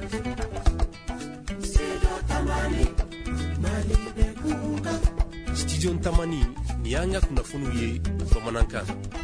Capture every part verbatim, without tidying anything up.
Studio Ntamani ni yanga kunafunu ye bamanankan.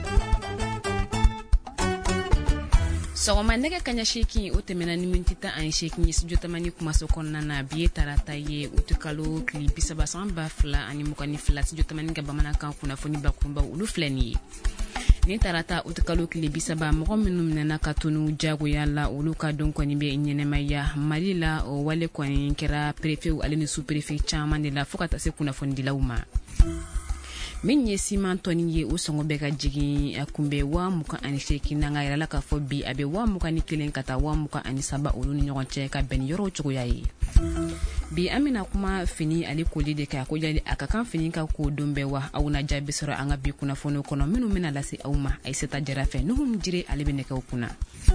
Sɔgɔma nɛgɛ kaɲa seegin o tɛmɛna ni miniti tan ani seegin ye studio Tamani kumaso kɔnɔna na bi ye tarata ye o tɛ kalo tile bi saba san ba fila ani mugan ni fila studio Tamani ka bamanankan kunnafoni bakurunba olu filɛ nin ye. Ni tarata o tɛ kalo tile bi saba mɔgɔ minnu minɛna ka tunu jagoya la olu ka dɔn kɔni bɛ ɲɛnɛmaya Mali la o wale kɔni kɛra préfet ale ni sous-préfet caman de la fo ka taa se kunnafonidilaw ma. Min ye siman tɔni ye o sɔngɔ bɛ ka jigin a kunbɛ wa mugan ani seegin na nka yɛrɛla k'a fɔ bi a bɛ wa mugan ni kelen ka taa wa mugan ani saba olu ni ɲɔgɔn cɛ ka bɛn ni yɔrɔ cogoya ye. Bi an bɛna kuma fini ale koli de kan ko yali a ka kan fini ka ko don bɛɛ wa aw na jaabi sɔrɔ an ka bi kunnafoniw kɔnɔ minnu bɛna lase aw ma Aisata Jara fɛ Nuhum Jire ale bɛ nɛgɛw kunna.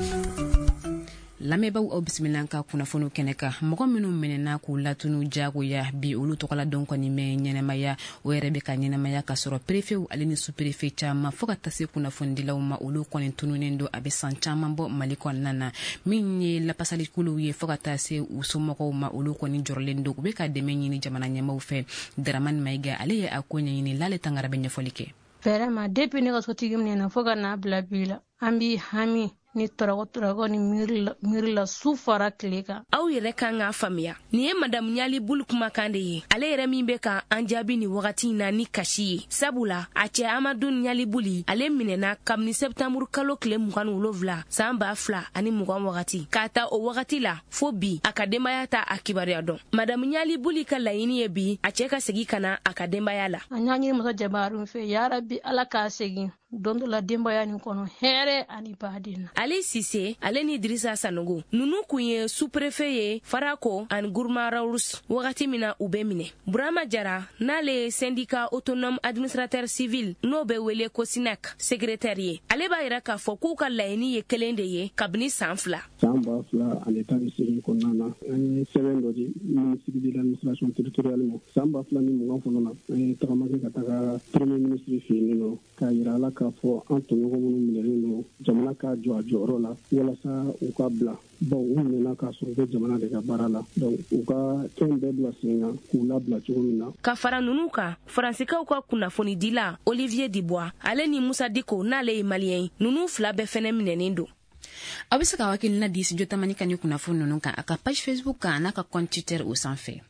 Lamɛnbaaw aw bisimila ka kunnafoniw kɛnɛ kan mɔgɔ minnu minɛna k'u latunu jagoya bi olu tɔgɔla dɔn kɔni mɛ ɲɛnɛmaya o yɛrɛ bɛ ka ɲɛnɛmaya ka sɔrɔ préfet ale ni sous-préfet caman fo ka taa se kunnafonidilaw ma olu kɔni tununen don a bɛ san caman bɔ Mali kɔnɔna na min ye lapasalikuluw ye fo ka taa se u somɔgɔw ma olu kɔni jɔrɔlen don u bɛ ka dɛmɛ ɲini jamana ɲɛmaaw fɛ. Daramani Mayiga ale ye a ko ɲɛɲini Lale Tangara bɛ ɲɛfɔli kɛ. Vraiment depuis ne ka sotigi minɛ fo ka n'a bila bi la an bi hami ni tɔrɔgɔ ni miiri la su fara tile kan. Aw yɛrɛ kan k'a faamuya nin ye Madame Ɲali Bulu kumakan de ye ale yɛrɛ min bɛ ka an jaabi ni wagati in na ni kasi ye sabula a cɛ Amadu Ɲali Bulu ale minɛna kabini septembre kalo tile mugan ni wolonwula san ba fila ani mugan wagati k'a ta o wagati la fo bi a ka denbaya ta a kibaruya dɔn. Madame Ɲali Bulu ka laɲini ye bi a cɛ ka segin ka na a ka denbaya la. An y'a ɲini Masa Jabaru fɛ yarabi Ala k'a segin don dɔ la denbaya nin kɔnɔ hɛrɛ ani baden. Ali Sise ale ni Dirisa Sanogo nunu kun ye sous-préfet ye Farako ani Gourma-Raours wagati min na u bɛ minɛ. Burama Jara n'ale ye syndicat autonome administrateur civil n'o bɛ wele ko S I N A C secrétaire ye ale b'a yira k'a fɔ k'u ka laɲini ye kelen de ye kabini san fila. San ba fila ani tan ni seegin kɔnɔna na an ye sɛbɛn dɔ di ministre de l'administration territoriale ma san ba fila ni mugan fɔlɔ la an ye tagamakɛ ka taga premier ministre fɛ yen nɔ k'a yira ala k'a fɔ an tɔɲɔgɔn minnu minɛlen don jamana ka jɔ a jɔyɔrɔ la walasa u ka bila bon u minɛna k'a sɔrɔ u bɛ jamana de ka baara la donc u ka fɛn bɛɛ bila sen kan k'u labila cogo min na. Ka fara ninnu kan faransikaw ka kunnafonidila Olivier Dubois ale ni Musa Diko n'ale ye maliyɛn ye ninnu fila bɛɛ fɛnɛ minɛnen don. Aw bɛ se ka hakilina di studio Tamani kan ni kunnafoni ninnu kan a ka page Facebook kan n'a ka compte Twitter o sanfɛ.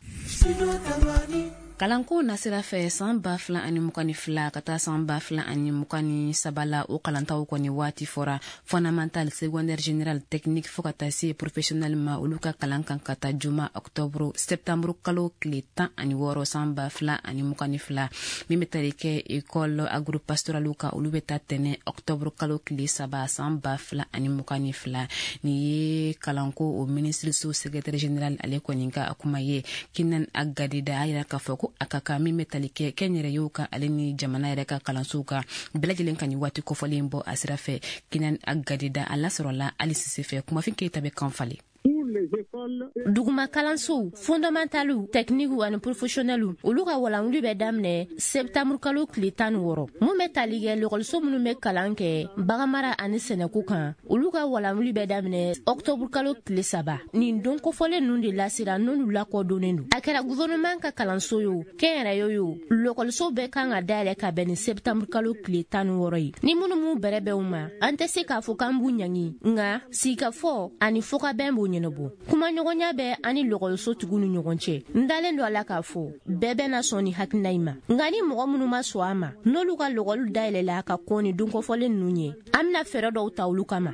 Kalanko nasira fɛ san ba fila ani mugan ni fila ka taa san ba fila ani mugan ni saba la o kalantaw kɔni waati fɔra fondamental secondaire général technique fo ka taa se professionnel ma olu ka kalan kan ka taa juma octobre septembre kalo tile tan ani wɔɔrɔ san ba fila ani mugan ni fila min bɛ tali kɛ école agropastorale kan olu bɛ taa tɛnɛ octobre kalo tile saba san ba fila ani mugan ni fila ni ye kalanko o ministre so secrétaire général ale kɔni ka kuma ye Kinan Agadida a yira k'a fɔ ko a ka kan min bɛ tali kɛ kɛnyɛrɛ yew kan ale ni jamana yɛrɛ ka kalansow kan bɛɛ lajɛlen ka nin waati kɔfɔlen bɔ a sira fɛ. Kinan Agadida a lasɔrɔla Ali Sise fɛ kumafin Keyita bɛ kan falen. Duguma kalansow fondamentalu technique ani professionnelu olu ka walanwuli bɛ daminɛ septembre kalo tile tan ni wɔɔrɔ mun bɛ tali kɛ lɔkɔliso minnu bɛ kalan kɛ baganmara ani sɛnɛko kan olu ka walanwuli bɛ daminɛ octobre kalo tile saba nin don kofɔlen ninnu de lasira n'olu lakɔdonnen don a kɛra gouvernement ka kalanso yo kɛnyɛrɛye yo lɔkɔliso bɛɛ kan ka dayɛlɛ ka bɛn ni septembre kalo tile tan ni wɔɔrɔ ye ni minnu m'u bɛrɛ bɛn u ma an tɛ se k'a fɔ k'an b'u ɲangi nka sigikafɔ ani fɔkabɛn b'o ɲɛnabɔ kuma ɲɔgɔnya bɛ ani lɔkɔliso tigiw ni ɲɔgɔn cɛ n dalen don a la k'a fɔ bɛɛ bɛna sɔn ni hakilina in ma nka ni mɔgɔ minnu ma sɔn a ma n'olu ka lɔkɔli dayɛlɛla ka kɔn ni donkɔfɔlen ninnu ye an bɛna fɛɛrɛ dɔw ta olu kama.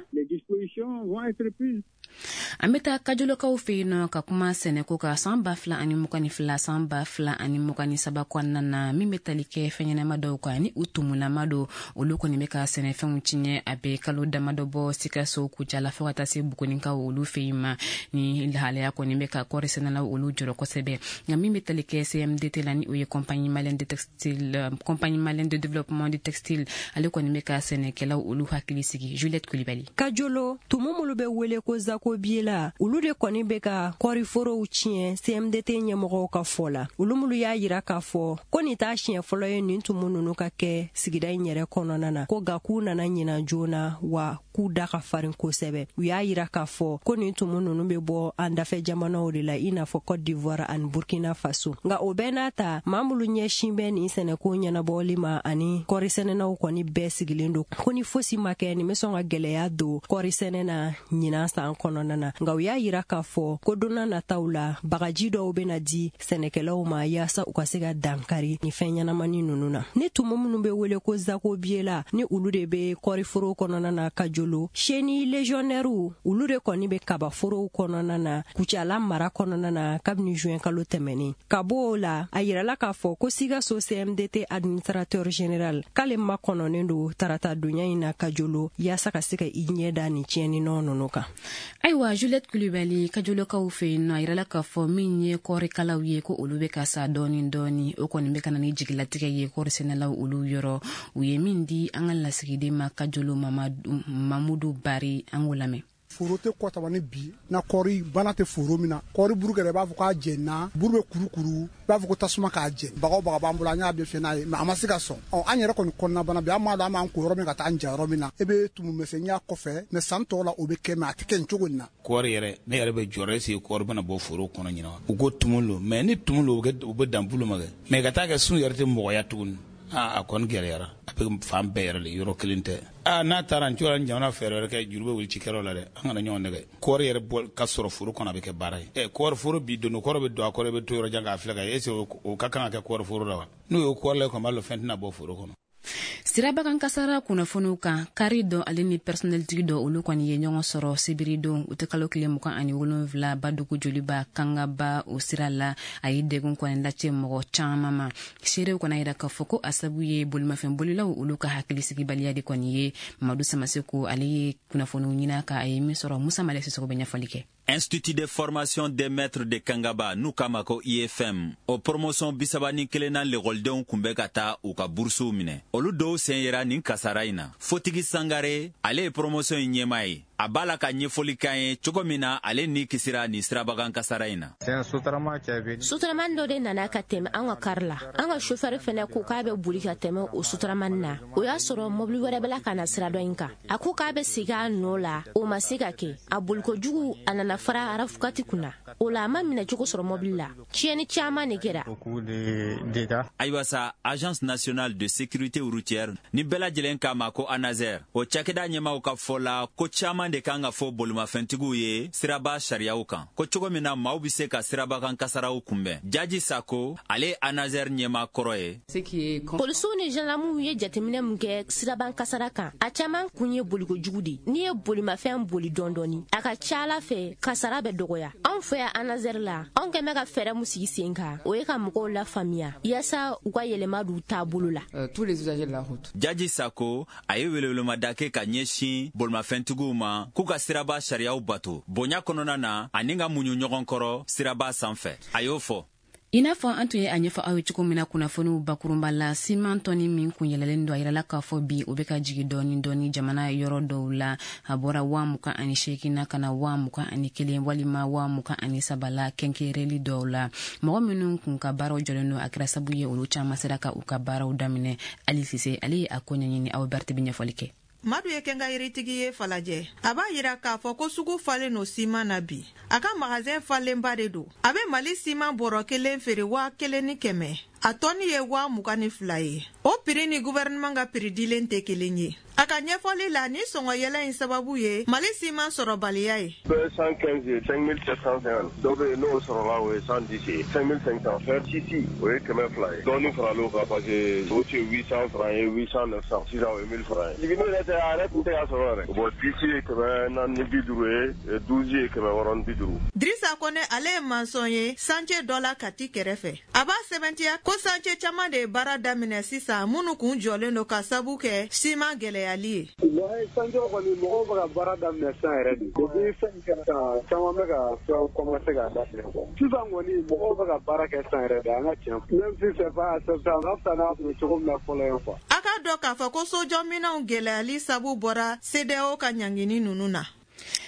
An bɛ taa kajolokaw fɛ yen nɔ ka kuma sɛnɛko ka san ba fila ani mugan ni fila san ba fila ani mugan ni saba kɔnɔna na min bɛ tali kɛ fɛnɲɛnama dɔw kan ni u tumulama don olu kɔni bɛ ka sɛnɛfɛnw tiɲɛ a bɛ kalo damadɔ bɔ Sikaso Kucala fo ka taa se Bugunikaw olu fɛ yen ma ni lahalaya kɔni bɛ ka kɔɔri sɛnɛlaw olu jɔrɔ kosɛbɛ nka min bɛ tali kɛ C M D T la ni o ye compagnie malienne de textile compagnie malienne de développement du textile ale kɔni bɛ ka sɛnɛkɛlaw olu hakili sigi. Juliette Kulibali. Kajolo tumu minnu bɛ wele ko Zako Biela olu de kɔni bɛ ka kɔriforow tiɲɛ C M D T ɲɛmɔgɔw ka fɔ la olu minnu y'a yira k'a fɔ ko nin t'a siɲɛ fɔlɔ ye nin tumu ninnu ka kɛ sigida in yɛrɛ kɔnɔna na ko ga k'u nana ɲina joona wa k'u da ka farin kosɛbɛ. U y'a yira k'a fɔ ko nin tumu nunu be bɔ an dafɛ jamanaw de la i n'a fɔ Côte d'Ivoire ani Burkina Faso. Nga o bɛɛ n'a ta maa minnu ɲɛsin bɛ nin sɛnɛko ɲɛnabɔli ma ani kɔri sɛnɛnaw kɔni bɛɛ sigilen don ko ni fosi ma kɛ nin bɛ sɔn ka gɛlɛya don kɔri sɛnɛ na ɲinan san kɔnɔna na. Nga u y'a yira k'a fɔ ko donna nataw la bagaji dɔw bena di sɛnɛkɛlaw ma yaasa u ka se ka dankari ni fɛn ɲɛnamani nunu na. Ni tumu minnu be wele ko zakobiela ni ulu de be kɔriforo kɔnɔna na ka jolo chenille légionnaire ulu de kɔni be kabaforo kɔnɔna na kucala mara kɔnɔna na kabini juin kalo tɛmɛni. Ka bɔ o la a yirala k'a fɔ ko Sikaso C M D T administrateur général k'ale ma kɔnɔnen do tarata donya in na ka jolo yaasa ka se ka i ɲɛ da ni tiɲɛni nɔ nunu kan. Ayiwa Juliette Kulibali ka jolokaw fɛ yen nɔ a yirala k'a fɔ min ye kɔrikalaw ye ko olu be ka sa dɔɔni dɔɔni o kɔni be ka na ni jigilatigɛ ye kɔri sɛnɛlaw olu yɔrɔ u ye min di an ka lasigiden ma ka jolo Mamudu Bari an k'o lamɛn. Foro tɛ kɔtabani bi na kɔri bana tɛ foro min na kɔri buru kɛrɛ b'a fɔ k'a jɛnna buru bɛ kurukuru b'a fɔ ko tasuma k'a jɛ bagaw baga b'an bolo an y'a bɛɛ fɛ n'a ye mais a ma se ka sɔn ɔ an yɛrɛ kɔni kɔnɔna bana bi an m'a dɔn an b'an ko yɔrɔ min ka taa an ja yɔrɔ min na e bɛ tumu misɛnya kɔfɛ mais san tɔw la o bɛ kɛ mais a tɛ kɛ nin cogo in na. Kɔri yɛrɛ ne yɛrɛ bɛ jɔrɔ ese kɔri bɛna bɔ foro kɔnɔ ɲina u ko tumu lo mais ni tumu lo u bɛ dan bulu ma kɛ mais ka taa kɛ sun yɛrɛ tɛ mɔgɔya tuguni. Ah, a kɔni gɛlɛyara a bɛ fan bɛɛ yɛrɛ de yɔrɔ kelen tɛ ah n'a taara n cɔra jamana fɛɛrɛ wɛrɛ kɛ juru bɛ wuli cikɛlaw la dɛ an kana ɲɔgɔn nɛgɛ kɔri yɛrɛ bɔ ka sɔrɔ foro kɔnɔ a bɛ kɛ baara ye ɛ kɔri foro bi don kɔrɔ bɛ don a kɔrɔ bɛ to yɔrɔ jan k'a filɛ ka ye ese o ka kan ka kɛ kɔri foro la wa n'o ye kɔri la kɔni b'a lɔ fɛn tɛna bɔ foro kɔnɔ. Sirabakan kasara kunnafoniw kan kari dɔ ale ni personnel tigi dɔ olu kɔni ye ɲɔgɔn sɔrɔ sibiri don u tɛ kalo kile mugan ani wolonwula badugu joliba kangaba o sira la a ye degun kɔni lase mɔgɔ caman ma seerew kɔni yira k'a fɔ ko a sabu ye bolimafɛn bolilaw olu ka hakilisigibaliya de kɔni ye Mamadu Samaseko ale ye kunnafoniw ɲina ka a ye min sɔrɔ Musa Malɛ Sisoko bɛ ɲɛfɔli kɛ. Institut de formation des maîtres de Kangaba n'u k'a ma ko I F M o promotion bisaba ni kelen na lekɔlidenw kun bɛ ka taa u ka burusiw minɛ olu dɔw sen yera nin kasara in na Fotigi Sangare ale ye promotion in ɲɛmaa ye a b'a la ka ɲɛfɔli k'an ye cogo min na ale ni kisira ni sirabakan kasara in na. Suturaman dɔ de nana ka tɛmɛ an ka kari la an ka chauffeur fɛnɛ ko k'a bɛ boli ka tɛmɛ o suturaman na o y'a sɔrɔ mobili wɛrɛ bɛla ka na sira dɔ in kan a ko k'a bɛ segin a nɔ la o ma se ka kɛ a bolikojugu a nana fara arafukati kunna o la a ma minɛ cogo sɔrɔ mobili la tiɲɛni caman de kɛra. Ayiwa sa agence nationale de sécurité routière ni bɛɛ lajɛlen k'a ma ko ANASER o cakɛda ɲɛmaaw ka fɔ la ko caman de kan ka fɔ bolimafɛntigiw ye siraba sariyaw kan ko cogo min na maaw bɛ se ka sirabakan kasaraw kunbɛn. Jaji Sako ale ANASER ɲɛmaa kɔrɔ ye. Polisiw ni gendarmew ye jateminɛ min kɛ siraban kasara kan a caman kun ye bolikojugu de n'i ye bolimafɛn boli dɔɔni a ka ca Ala fɛ kasara bɛ dɔgɔya anw fɛ yan ANASER la anw kɛn bɛ ka fɛɛrɛ min sigi sen kan o ye ka mɔgɔw la faamuya yaasa u ka yɛlɛma d'u taabolo la. Jaji Sako a ye welewelemada kɛ ka ɲɛsin bolimafɛntigiw ma k'u ka siraba sariyaw bato bonya kɔnɔna na ani ka muɲu ɲɔgɔn kɔrɔ siraba sanfɛ a y'o fɔ. I n'a fɔ an tun ye a ɲɛfɔ aw ye cogo min na kunnafoniw bakurunba la siman tɔni min kun yɛlɛlen don a yirala k'a fɔ bi o bɛ ka jigi dɔɔni dɔɔni jamana yɔrɔ dɔw la a bɔra wa mugan ani seegin na ka na wa mugan ani kelen walima wa mugan ani saba la kɛnkɛrɛli dɔw la mɔgɔ minnu kun ka baaraw jɔlen don a kɛra sabu ye olu caman sera ka u ka baaraw daminɛ Ali Sise ale ye a ko ɲɛɲini aw Berti bɛ ɲɛfɔli kɛ. Madu ye kɛnga yiritigi ye Falajɛ a b'a yira k'a fɔ ko sugu falen no siman na bi a ka magasin falenba de don a bɛ Mali siman bɔrɔ kelen feere wa kelen ni kɛmɛ a tɔni ye wa mugan ni fila ye o prix ni gouvernement ka prix dilen tɛ kelen ye a ka ɲɛfɔli la ni sɔngɔ yɛlɛ in sababu ye Mali siman sɔrɔbaliya ye. cent quinze ye cinq mille sept cent cinquante dɔ bɛ yen n'o sɔrɔla o ye cent dix ye cinq mille cinq cents fer sisi o ye kɛmɛ fila ye dɔɔni faral'o kan parce que o tun ye huit cents francs ye huit cent neuf cents sisan o ye mille francs ye jigini yɛrɛ tɛ a yɛrɛ tun tɛ ka sɔrɔ yɛrɛ bon dix ye kɛmɛ naani ni bi duuru ye douze ye kɛmɛ wɔɔrɔ ni bi duuru. Drissa Kone ale ye mansɔn ye santier dɔ la Kati kɛrɛfɛ a b'a sɛbɛntiya ko santier caman de ye baara daminɛ sisan minnu kun jɔlen don ka sabu kɛ siman gɛlɛyali ye. santier kɔni mɔgɔw bɛ ka baara daminɛ sisan yɛrɛ de depuis fɛn kɛra sisan caman bɛ ka fɛn commencé ka daminɛ sisan kɔni mɔgɔw bɛ ka baara kɛ sisan yɛrɛ de an ka tiɲɛ même si c'est pas acceptable an ka fisa n'a tun bɛ cogo min na fɔlɔ ye quoi. A k'a dɔn k'a fɔ ko sojɔminɛnw gɛlɛyali sabu bɔra C D A O ka ɲangini ninnu na.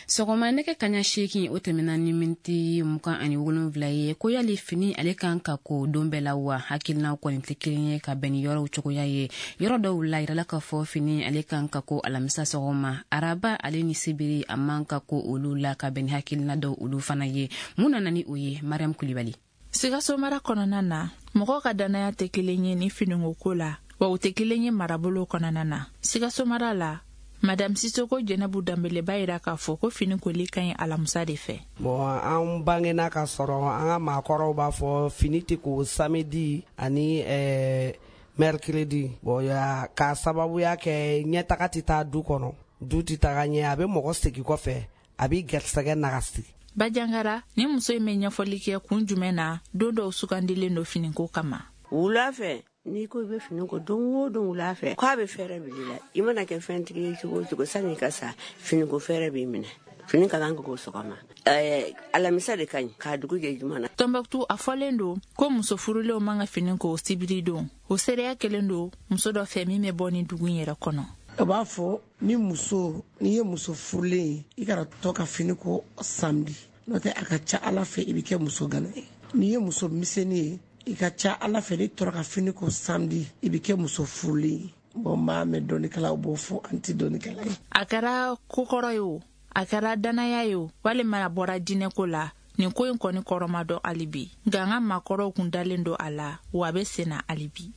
sɔgɔma nɛgɛ kaɲa seegin o tɛmɛna ni miniti mugan ani wolonwula ye ko yali fini ale kan ka ko don bɛɛ la wa hakilinaw kɔni tɛ kelen ye ka bɛn ni yɔrɔw cogoya ye yɔrɔ dɔw la yirala ka fɔ fini ale kan ka ko alamisa sɔgɔma araba ale ni sibiri a man ka ko olu la ka bɛn ni hakilina dɔw olu fana ye mun nana ni o ye mariam kulibali. Sikaso mara kɔnɔna na mɔgɔ ka danaya tɛ kelen ye ni finiko ko la wa u tɛ kelen ye marabolo kɔnɔna na. Sikaso mara la Madame Sisoko Jenabu Dambele ba yira k'a fɔ ko fini koli ka ɲi alamisa de fɛ. Bon an bangena ka sɔrɔ an ka maakɔrɔw b'a fɔ fini tɛ ko samedi ani eh, mercredi. Bon ya ka sababuya kɛ ɲɛtaga tɛ taa du kɔnɔ du tɛ taga ɲɛ a bɛ mɔgɔ segin kɔfɛ a bɛ gɛrisɛgɛ nagasi. Bajangara ni muso in bɛ ɲɛfɔli kɛ kun jumɛn na don dɔw sugandilen do finiko kama. Wula fɛ n'i ko i bɛ fini ko don o don wula fɛ k'a bɛ fɛɛrɛ bili la i mana kɛ fɛntigi ye cogo o cogo sanni ka sa finiko fɛɛrɛ b'i minɛ fini ka kan ka k'o sɔgɔma ɛɛ alamisa de ka ɲi k'a dugu jɛ juma na. Tɔnbɔkutu a fɔlen don ko muso furulenw man ka fini ko sibiri don o seereya kelen don muso dɔ fɛ min bɛ bɔ ni dugu in yɛrɛ kɔnɔ. A b'a fɔ ni muso n'i ye muso furulen ye i kana to ka fini ko samedi n'o tɛ a ka ca ala fɛ i bɛ kɛ muso gana ye n'i ye muso misɛnnin ye i ka ca ala fɛ n'i tora ka fini ko samedi i bɛ kɛ muso furulen ye bon maa mɛ dɔnnikɛlaw b'o fɔ an tɛ dɔnnikɛla ye. A kɛra kokɔrɔ ye o a kɛra danaya ye o walima a bɔra diinɛko la nin ko in kɔni kɔrɔma dɔn hali bi nka an ka maakɔrɔw kun dalen don a la wa a bɛ sen na hali bi.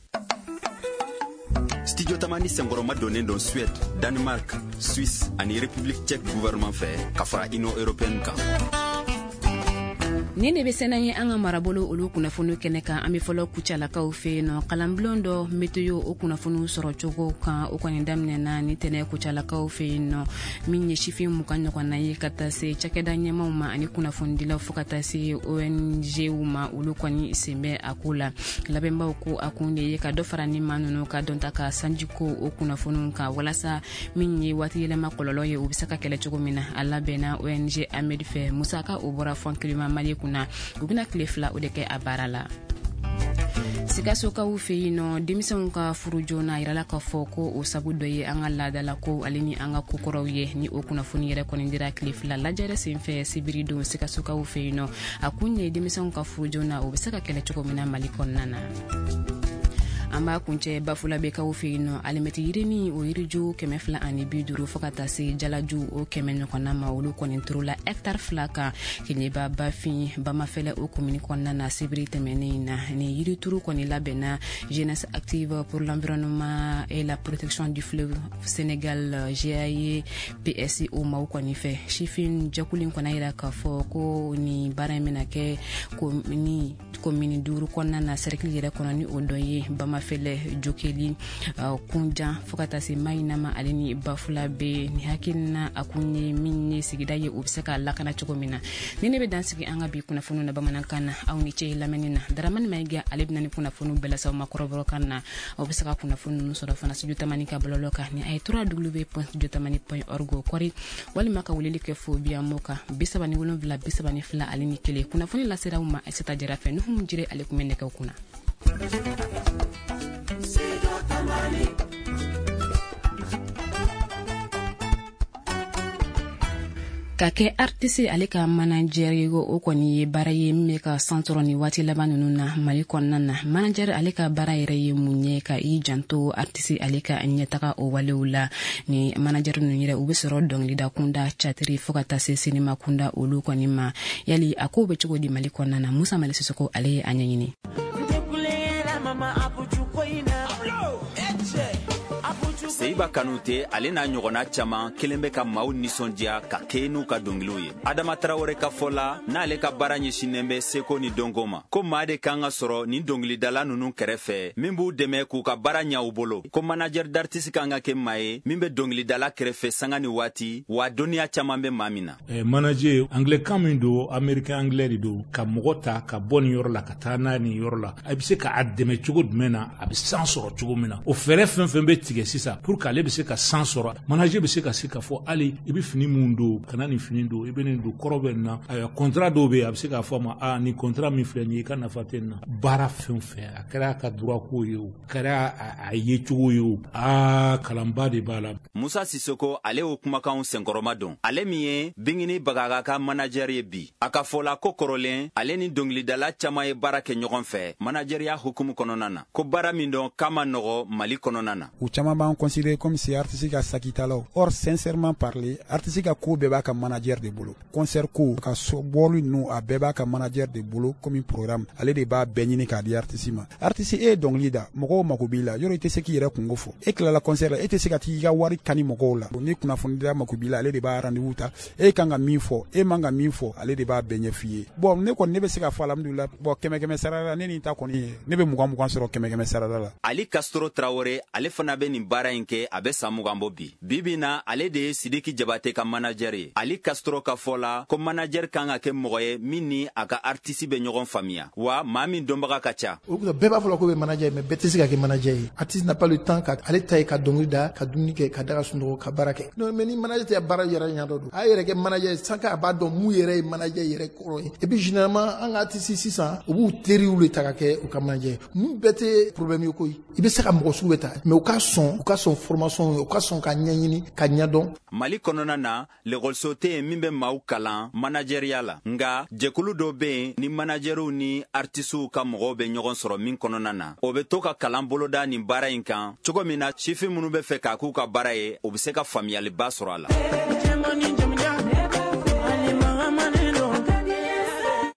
Studio Tamani senkɔrɔma donnen don Suède, Danemark, Suisse ani République tchèque gouvernement fɛ ka fara Union européenne kan. Ni ne be sena ye an ka marabolo olu kunnafoni kɛnɛ kan an be fɔlɔ kucalakaw fɛ nɔ kalanbulon dɔ météo o kunnafoni sɔrɔ cogo kan o kɔni daminɛna ni tɛnɛ kucalakaw fɛ nɔ min ye sifin mugan ɲɔgɔnna ye ka taa se cakɛda ɲɛmaw ma ani kunnafonidilaw fɔ ka taa se O N G u ma olu kɔni sen bɛ a ko la labɛnbaw ko a kun de ye ka dɔ fara ni ma ninnu ka dɔn ta ka sanjiko o kunnafoniw kan walasa min ye waati yɛlɛma kɔlɔlɔ ye u be se ka kɛlɛ cogo min na a labɛnna O N G Ahmed fɛ musaka o bɔra fɔn kilima mali kunna u bena tile fila o de kɛ a baara la. Sikasokaw fɛ yen nɔ denmisɛnw ka furu joona yirala k'a fɔ ko o sabu dɔ ye an ka laadala ko ale ni an ka kokɔrɔw ye ni o kunnafoni yɛrɛ kɔni dira tile fila lajɛrɛ senfɛ sibiri don Sikasokaw fɛ yen nɔ a kun ye denmisɛnw ka furu joona o be se ka kɛlɛ cogo min na Mali kɔnɔna na. An b'a kuncɛ Bafulabekaw fɛ yen nɔ alimɛti yirini o yiriju kɛmɛ fila ani bi duuru fɔ ka taa se jalaju o kɛmɛ ɲɔgɔnna ma olu kɔni turula hectare fila kan keɲeba bafin bamafɛlɛ o komini kɔnɔna na sibiri tɛmɛnen na ni yirituru kɔni labɛnna Jeunesse Active pour l'Environnement et la Protection du Fleuve Sénégal G A E P S O ma kɔni fɛ sifin jɛkulu kɔnɔ yira k'a fɔ ko ni baara in bɛna kɛ komini komini duuru kɔnɔna na cercle yɛrɛ kɔnɔ ni o dɔ ye bama fɛlɛ jokeli uh, kunjan fo ka taa se mayinama ale ni bafula be ni hakilina a kun ye min ye sigida ye o be se ka lakana cogo min na ni ne be dansigi an ka bi kunnafoni na bamanankan na aw ni cɛ lamɛnni na daramani maiga ale bena ni kunnafoni bɛlasaw ma kɔrɔbɔrɔ kan na aw be se ka kunnafoni nu sɔrɔ fana studio tamani ka bɔlɔlɔ kan ni a ye tura w point studio tamani point org kɔri walima ka weleli kɛ fo biamo kan bisaba ni wolonwula bisaba ni fila ale ni kelen kunnafoni laseraw ma Aisata Jara fɛ ni hum jire ale kun bɛ nɛgɛw kunna. Ka kɛ artiste ale ka manager ye o kɔni ye baara ye min bɛ ka san sɔrɔ ni waati laban ninnu na Mali kɔnɔna na manager ale ka baara yɛrɛ ye mun ye ka i janto artiste ale ka ɲɛtaga o walew la ni manager ninnu yɛrɛ u bɛ sɔrɔ dɔnkilida kunda catiri fo ka taa se sinima kunda olu kɔni ma yali a ko bɛ cogo di Mali kɔnɔna na Musa Mali Sisoko ale ye a ɲɛɲini. Seiba Kanute ale n'a ɲɔgɔnna caman kelen bɛ ka maaw nisɔndiya ka kɛ n'u ka dɔnkiliw ye. Adama Traoré ka fɔ la n'ale ka baara ɲɛsinnen bɛ seko ni dɔnko ma ko maa de kan ka sɔrɔ ni dɔnkilidala ninnu kɛrɛfɛ min b'u dɛmɛ k'u ka baara ɲa u bolo ko manager d'artiste kan ka kɛ maa ye min bɛ dɔnkilidala kɛrɛfɛ sanga ni waati wa dɔnniya caman bɛ maa min na. Eh, manager anglais kan min don américain anglais de don ka mɔgɔ ta ka bɔ nin yɔrɔ la ka taa n'a nin yɔrɔ la a bɛ se ka a dɛmɛ cogo jumɛn na a bɛ san sɔrɔ cogo min na o fɛɛrɛ fɛn fɛn bɛ tigɛ sisan pour que ale be se ka san sɔrɔ manager be se ka se ka fɔ ali i be fini mun don kana nin fini don i be nin don kɔrɔ bɛ na aya contrat dɔw be a be se k'a fɔ ma a ni contrat min filɛ nin ye i ka nafa tɛ na baara fɛn fɛn a kɛra a ka droit ko ye o kɛra a ye cogo ye o a kalanba de b'a la. Musa Sisoko ale o kumakanw senkɔrɔma dɔn ale min ye Bingini Bagaga ka manager ye bi a ka fɔla ko kɔrɔlen ale ni dɔngilidala caman ye baara kɛ ɲɔgɔn fɛ manageriya hukumu kɔnɔna na ko baara min dɔn kama nɔgɔ Mali kɔnɔna na. U caman b'an considérer comme si artiste ka sakitalaw or sincèrement parler artiste ka ko bɛɛ b'a ka manager de bolo concert ko ka so bɔlu nu a bɛɛ b'a ka manager de bolo comme programme ale de b'a bɛɛ ɲini k'a di artiste ma artiste e ye dɔngili da mɔgɔw mako b'i la yɔrɔ i tɛ se k'i yɛrɛ kungo fɔ e tilala concert la e tɛ se ka t'i ka wari kani mɔgɔw la ni kunnafonidira mako b'i la ale de b'a rendez-vous ta e kan ka min fɔ e man ka min fɔ ale de b'a bɛɛ ɲɛf'i ye bon ne kɔni ne bɛ se ka fɔ alhamdulillah bon kɛmɛ kɛmɛ sara la ne ni ta kɔni ye ne bɛ mugan mugan sɔrɔ kɛmɛ kɛmɛ sara la. Ali Castro Traoré ale fana bɛ nin baara in kɛ a bɛ san mugan bɔ bi bibi na ale de ye Sidiki Jabate ka manager ye Ali Castro ka fɔ la ko manager kan ka kɛ mɔgɔ ye min ni a ka artiste bɛ ɲɔgɔn faamuya wa maa min dɔnbaga ka ca. O bɛɛ b'a fɔ ko bɛ manager mais bɛɛ tɛ se ka kɛ manager ye artiste n'a pas le temps ka ale ta ye ka dɔnkili da ka dumuni kɛ ka daga sunɔgɔ ka baara kɛ non mais ni manager tɛ baara yɛrɛ ɲɛdɔn don a yɛrɛ kɛ manager sans que a b'a dɔn mun yɛrɛ ye manager yɛrɛ kɔrɔ ye et puis généralement an ka artiste sisan u b'u teriw le ta ka kɛ u ka manager mun bɛɛ tɛ problème ye koyi i bɛ se ka mɔgɔ sugu bɛ ta mais u ka sɔn u ka sɔn formation ye u ka sɔn ka ɲɛɲini ka ɲɛdɔn. Mali kɔnɔna na l'école tɛ yen min bɛ maaw kalan manageriya la nka jɛkulu dɔ bɛ yen ni managerw ni artistes ka mɔgɔw bɛ ɲɔgɔn sɔrɔ min kɔnɔna na o bɛ to ka kalan boloda nin baara in kan cogo min na sifin minnu bɛ fɛ k'a k'u ka baara ye o bɛ se ka faamuyaliba sɔrɔ a la.